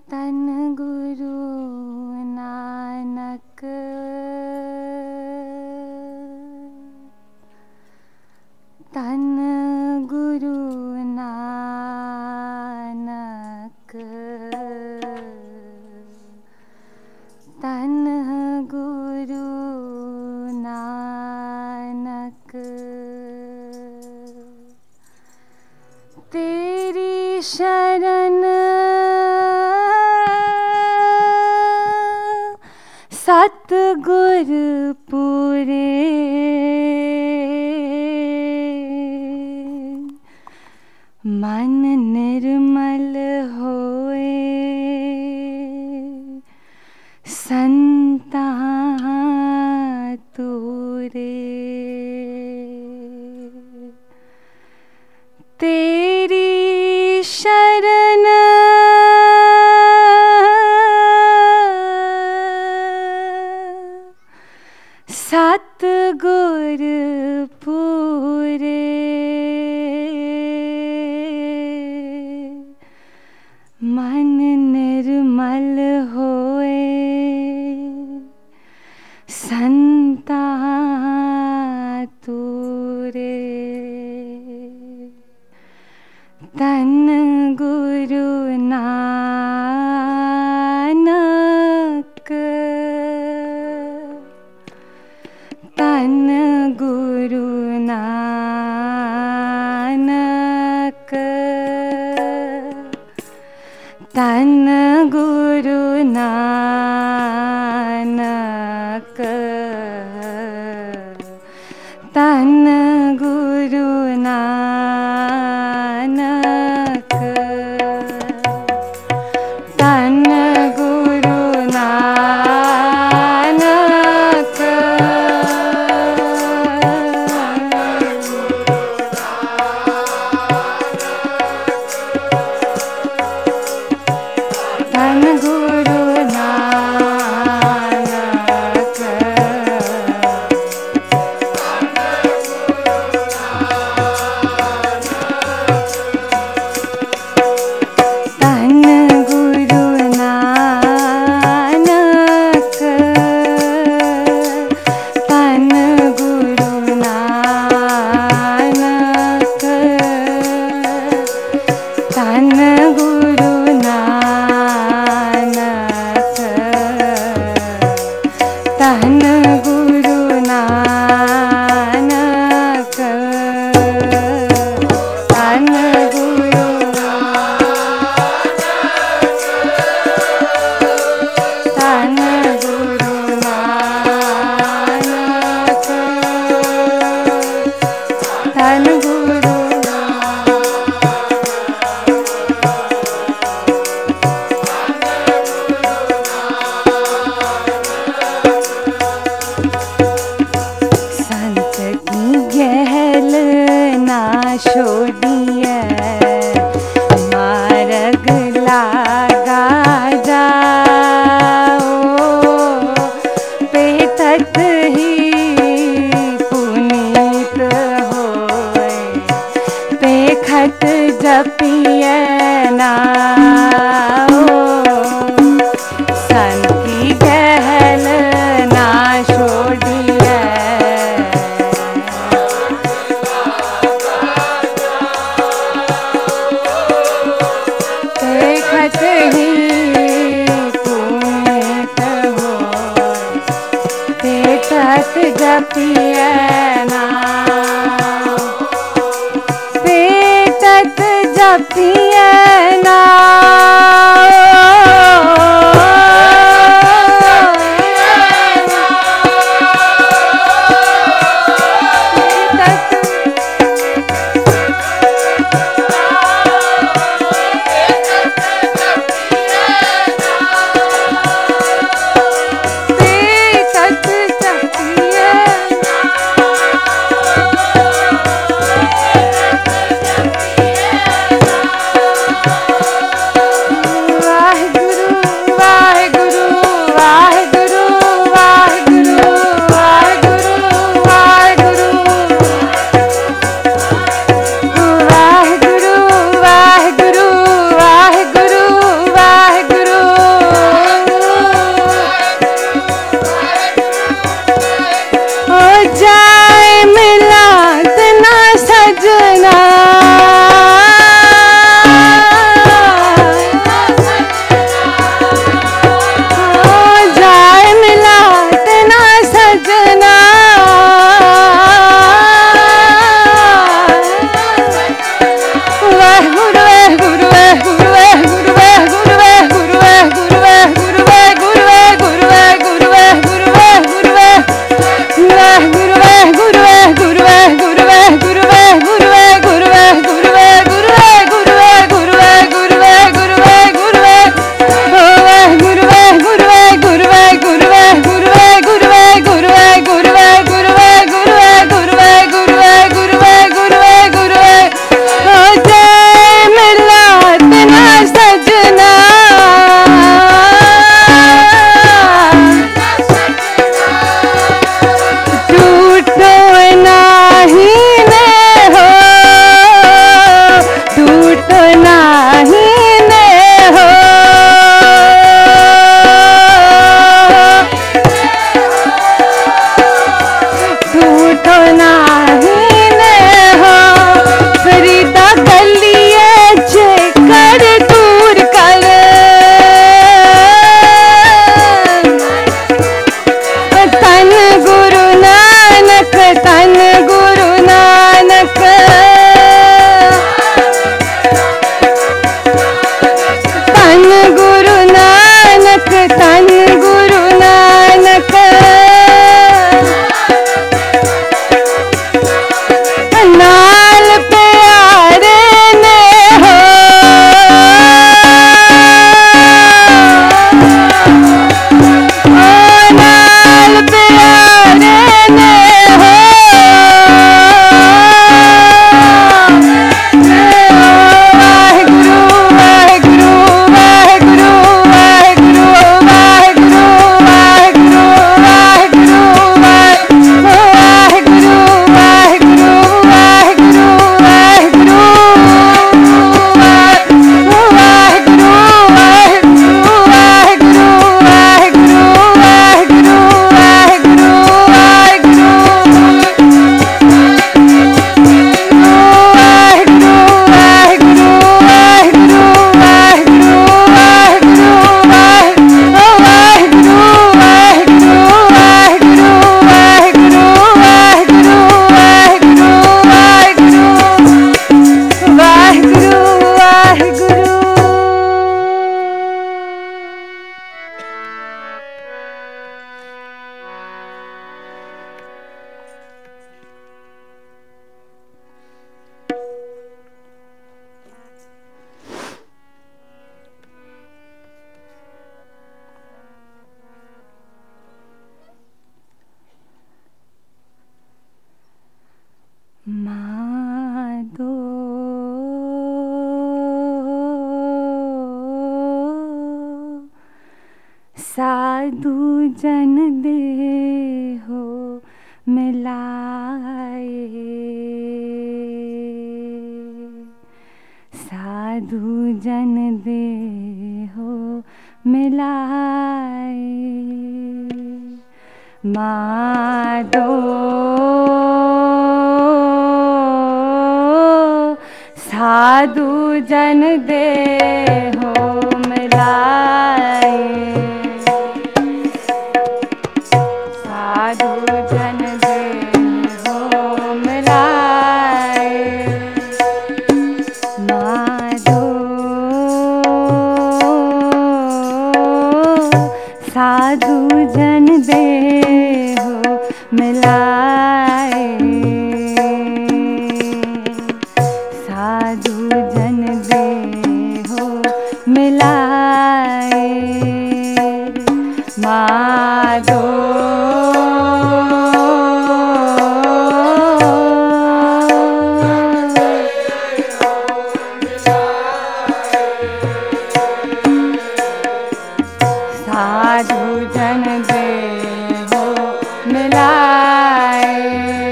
तन गुरु नानक तन गुरु नानक तन गुरु नानक तेरी शरण सतगुर पूरे मन निर्मल होए संता तूरे तेरी शरण सतगुर पूरे मन निर्मल होए संता तूरे तन गुरु नानक तन गुरु नानक तन गुरु नानक तन गुरु नानक तन गुरु नानक तन गुरु नानक तन गुरु नानक तन गुरु नानक तन गुरु नानक तन गुरु नानक तन गुरु तन गुरु नानक तन गुरु संत की गहल ना छोड़िए मार्ग लागा जाओ बेतत ही पुनीत होए बेखत जपिए नाओ संत की गहल ना छोड़िए देखत ही पुनीत हो बेतत जपिए नाओ बेतत जपिए साधु जन देहो मिलाए, साधु जन देहो मिलाए। माधो साधु जन देहो मिलाए, साधु जन देहो मिलाए। माधो साधु जन देहो मिलाए, साधु जन देहो मिलाए। माधो साधु जन देहो मिलाए,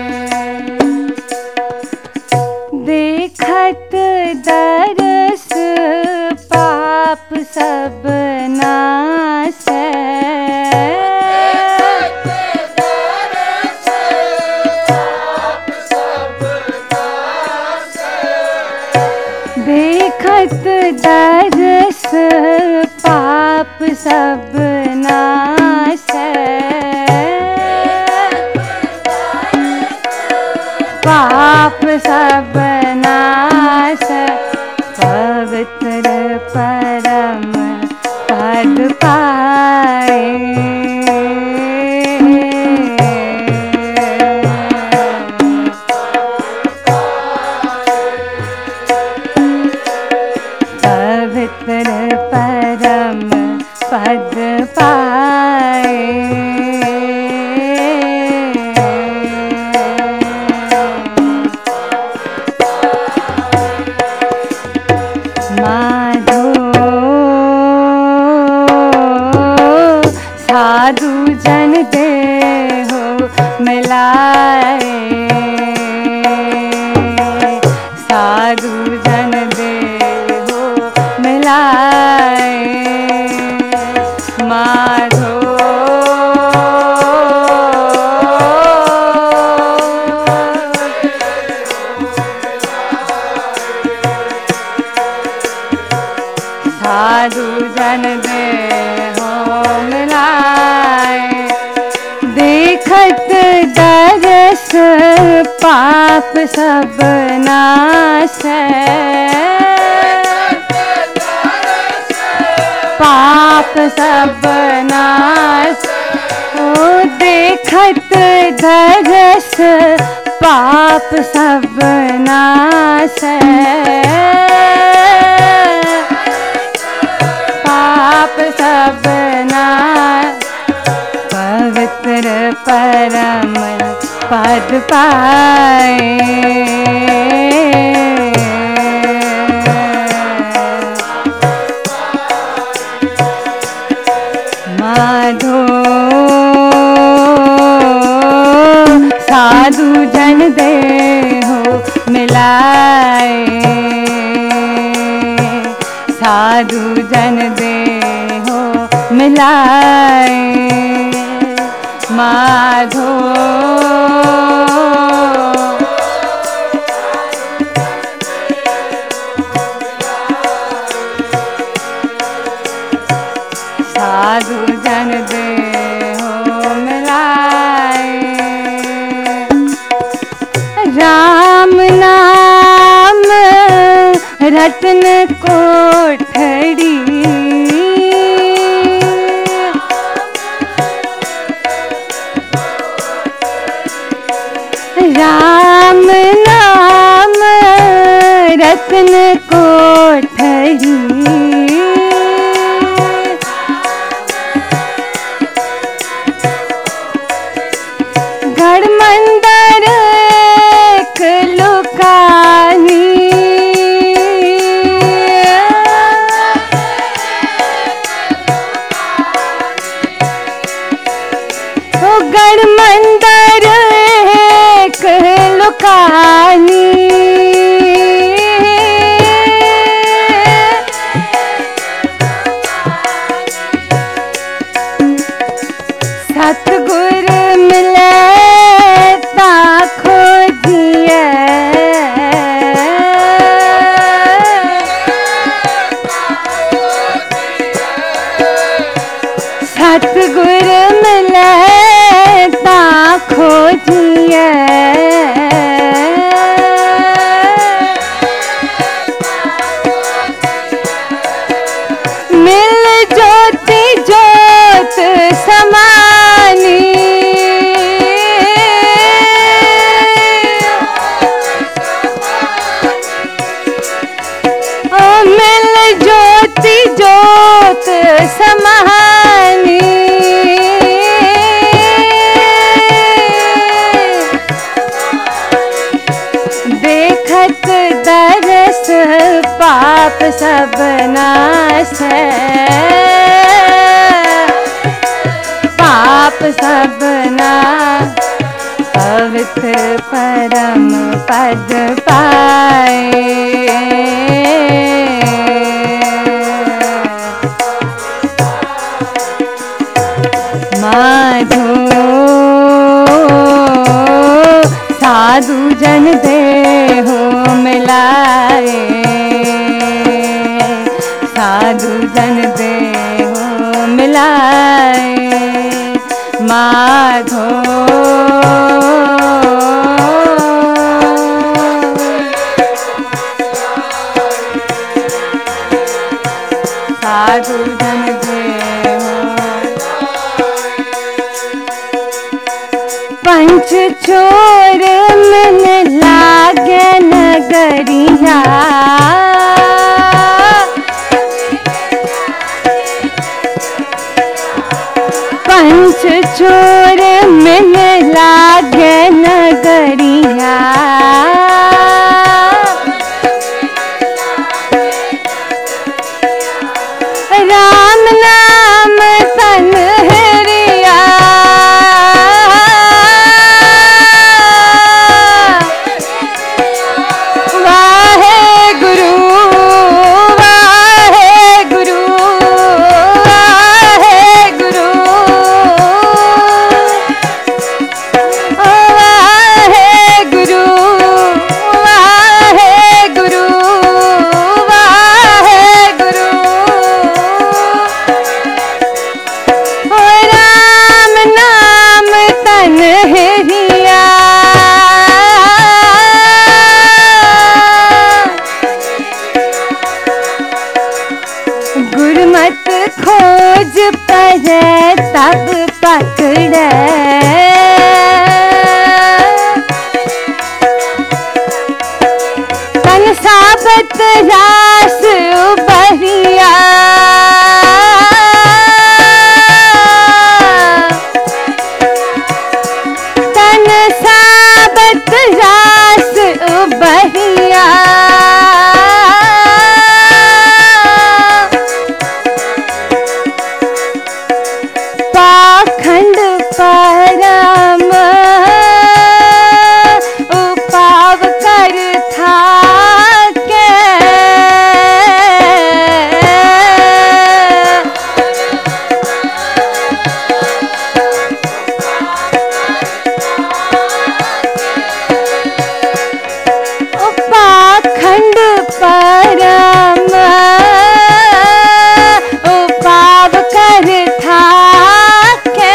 देखत दरस पाप सब नासै, देखत दरस पाप सब नासै, पाप सब नासै। पवित्र परम पद पाए, पवित्र परम पद पाए। माधो साधु जन देहो मिलाए, साधु जन देहो मिलाए। माधो साधु जन देहो मिलाए, देखत दरस पाप सब नासै, पाप सब नास। ओ देखत दरस पाप सब नासै, पाप सब नास। पवित्र परम पद पाए, माधो साधु जन देहो मिलाए, साधु जन देहो मिलाए। माधो साधु जन देहो मिलाए, राम नाम रत्न कोठड़ी, राम नाम रत्न कोठड़ी, गढ़ मंदिर एक लुकानी, जिए मिल ज्योति ज्योत समानी मिल ज्योति ज्योत समानी देखत दरस पाप सब नाश पाप सब नाश पवित्र परम पद पाए माधो साधु जन देहो मिलाए साधु जन देहो मिलाए माधो साधु जन देहो पंच छोर मन लागे नगरिया पंच छोर मन लागे नगरिया राम नाम तन हरिया वाहे गुरु वाहे गुरु वाहे गुरु वाहे गुरु वाहे गुरु वाहे गुरु राम नाम तन हरिया गुरमत खोज पर तब पकड़े तन साबत रास उबरिया तन साबत रास उबरिया पाखंड परम उपाव कर थाके पाखंड परम उपाव कर थाके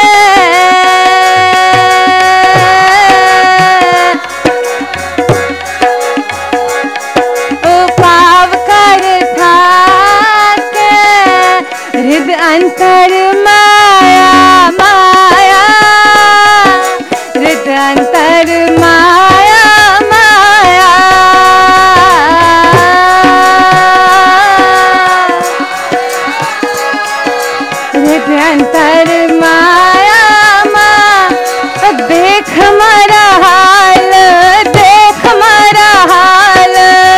उपाव कर थाके हृदय अंतर माया माया हृदय अंतर माया माया हृदय अंतर माया माया देख मारा हाल देख मारा हाल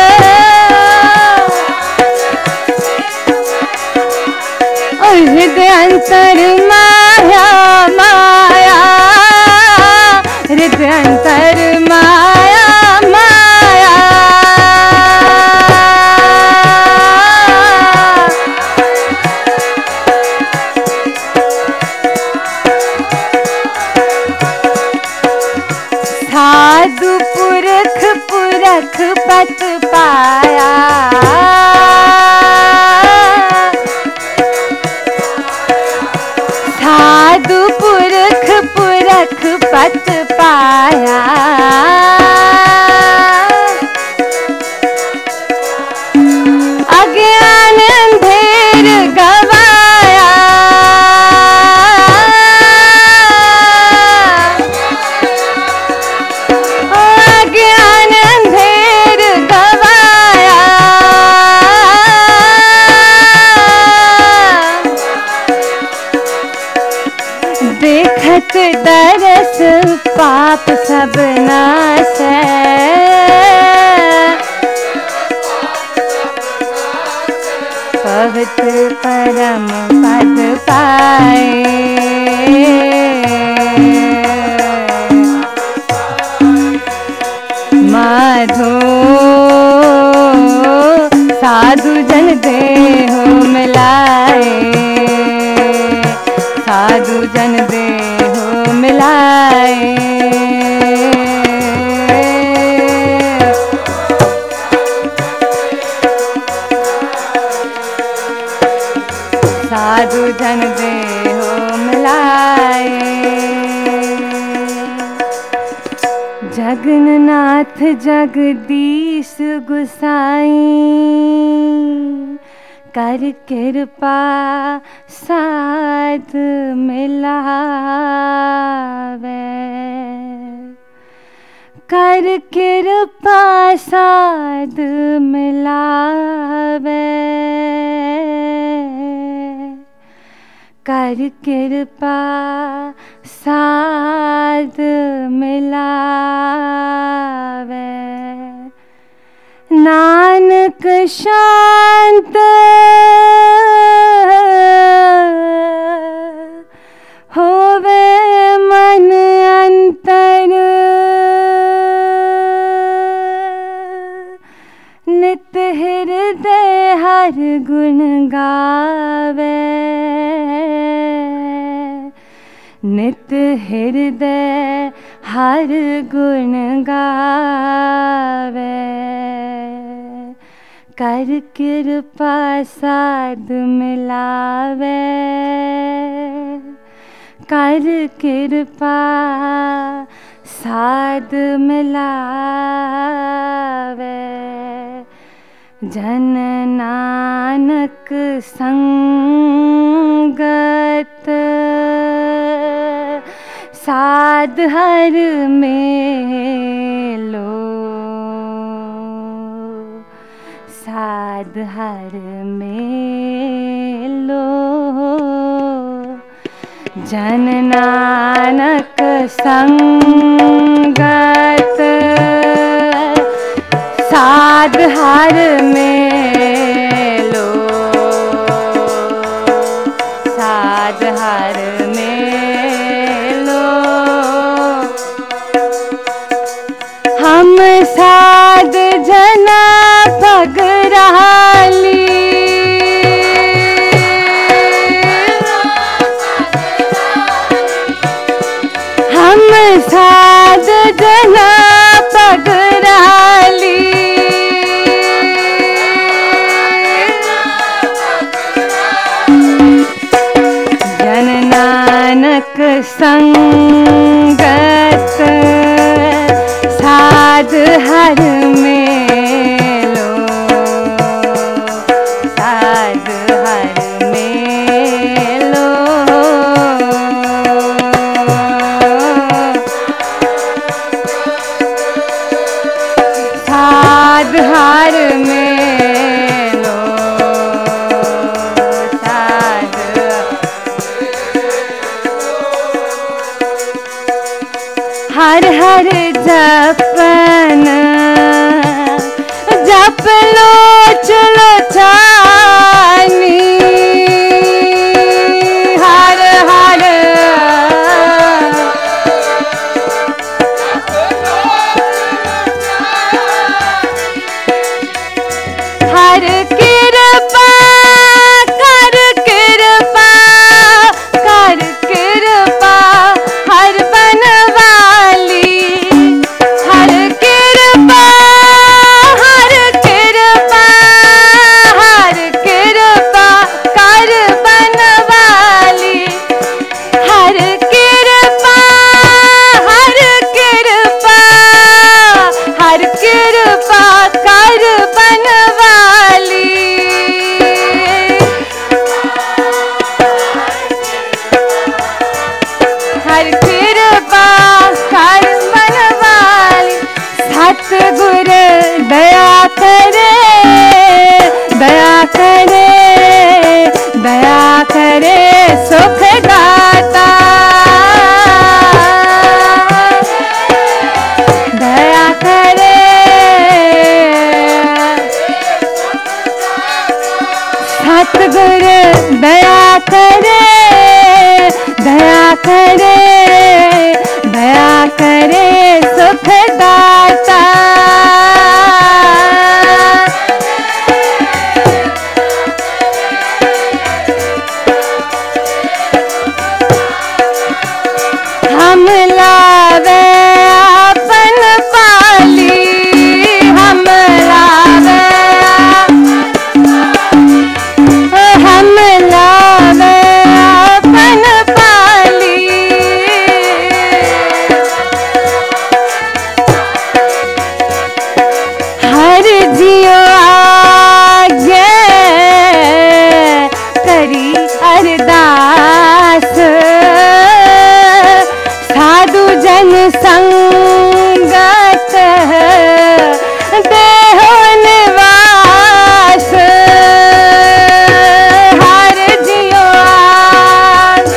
हृदय अंतर माया माया हृदय अंतर माया माया साधु पुरख पुरख पत पाया साधु पुरख पुरख पत पाया दरस पाप सब नाशै। पवित्र परम पद पाए। माधो साधु जन देहो मिलाए। साधु जन देहो मिलाए। साधु जन देहो मिलाए। जगन्नाथ जगदीश गुसाई कर कृपा साध मिलावे। कर कृपा साध मिलावे। कर कृपा साध मिलावे। नानक शांत होवे मन अंतर। नित हृदय हर गुण गावे। नित हृदय हर गुण गावे। कर कृपा साध मिलावे। कर कृपा साध मिलावे। जन नानक संगत साध हर मेलो। साध हर मेलो। जन नानक संगत साध हर मेलो। साध हर मेलो। हम साध जना पगराली। हम साध जना पगराली। जन नानक संगत साध हर मेलो। साध हर मेलो। साध हर मेलो। साध अरदास साधु जन संगत देहो निवास हर जियो आस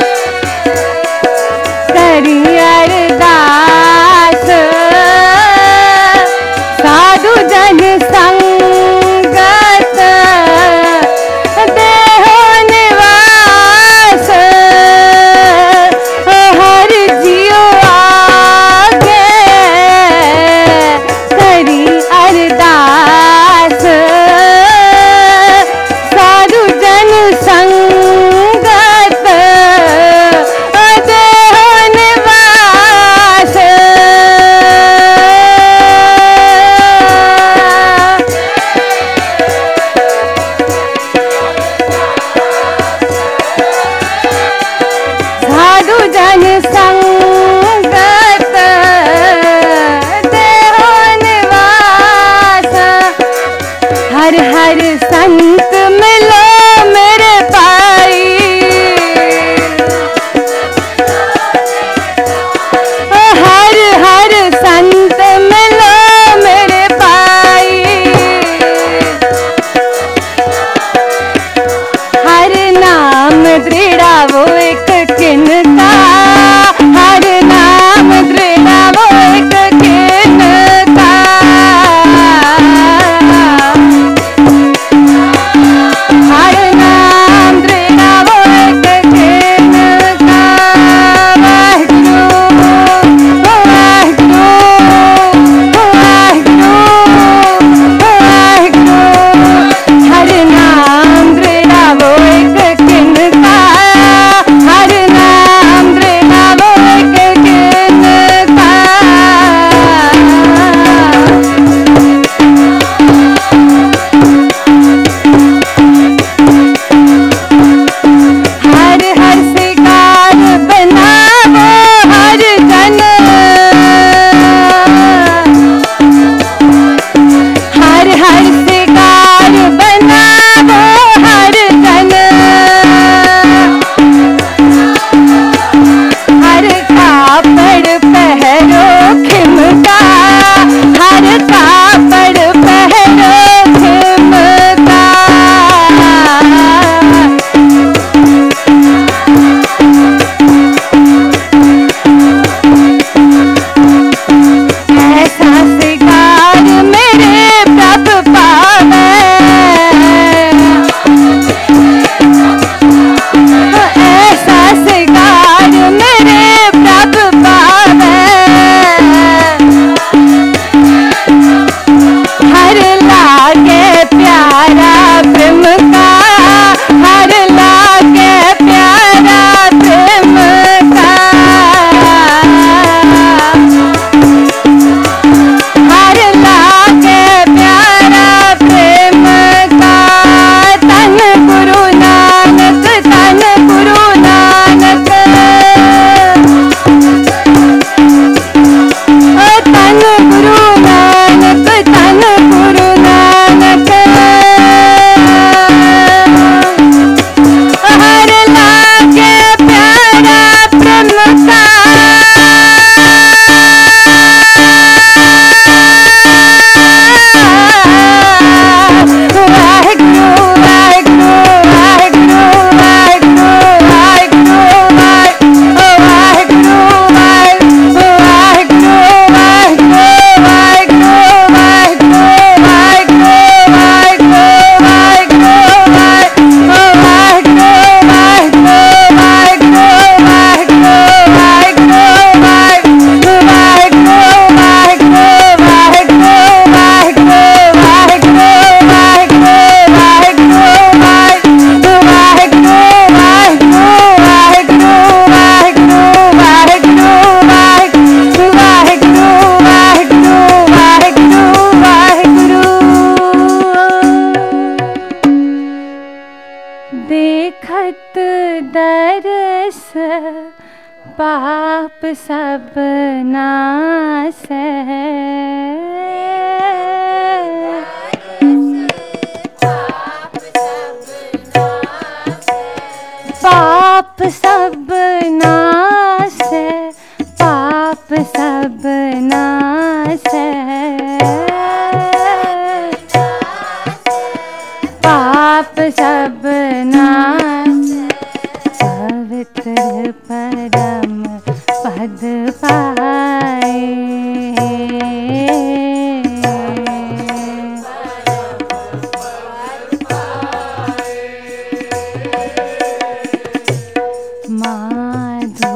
करी अरदास साधु जन संगत देहो निवास हर जियो आगे करी अरदास साधु जन संगत देहो निवास साधु जन संगत देहो निवास हर हर संत मिलो मेरे पाई हर हर संत मिलो मेरे पाई हर नाम दृढ़ा वो एक किनका हर नाम दृढ़ा वो एक किनका हर नाम दृढ़ा वो एक किनका वाहिगुरु वाहिगुरु वाहिगुरु वाहिगुरु हर नाम दृढ़ा वो एक किनका हर नाम दृढ़ा वो एक किनका हर हर शिकार बनावो हर जन हर हर शिकार बनावो हर जन हर कापड़ पहरो खिमका हर कापड़ पहरो खिमका ऐसा शिकार मेरे प्रभु पावे ऐसा शिकार मेरे प्रभु पावे हर लागे प्यारा प्रेम का हर लागे प्यारा प्रेम का हर लागे प्यारा प्रेम का तन गुरु नानक तन गुरु नानक तन गुरु नानक तन गुरु नानक हर लागे प्यारा प्रेम का वाहिगुरु वाहिगुरु वाहिगुरु वाहिगुरु वाहिगुरु वाहिगुरु वाहिगुरु वाहिगुरु वाहिगुरु वाहिगुरु वाहिगुरु देखत दरस पाप सब नाश पाप सब नासै, पाप सब नासै, पाप सब नासै, पवित्र परम पद पाए। माधो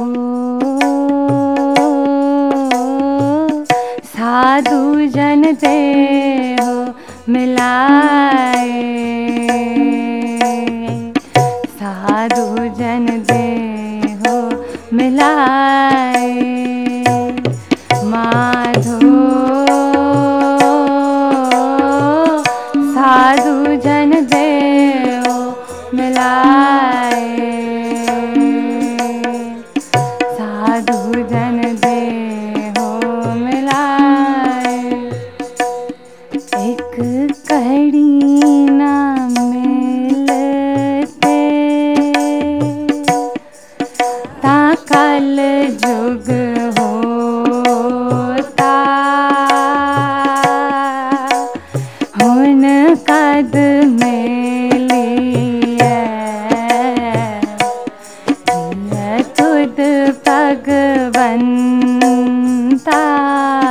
साधु जन देहो मिलाए, साधु जन देहो मिलाए। माधो साधु जन देहो मिलाए, साधु जन देहो मिलाए। एक कड़ी ना मिलते ता कल जुग होता, हुन कद मिलिए तुद भगवंता।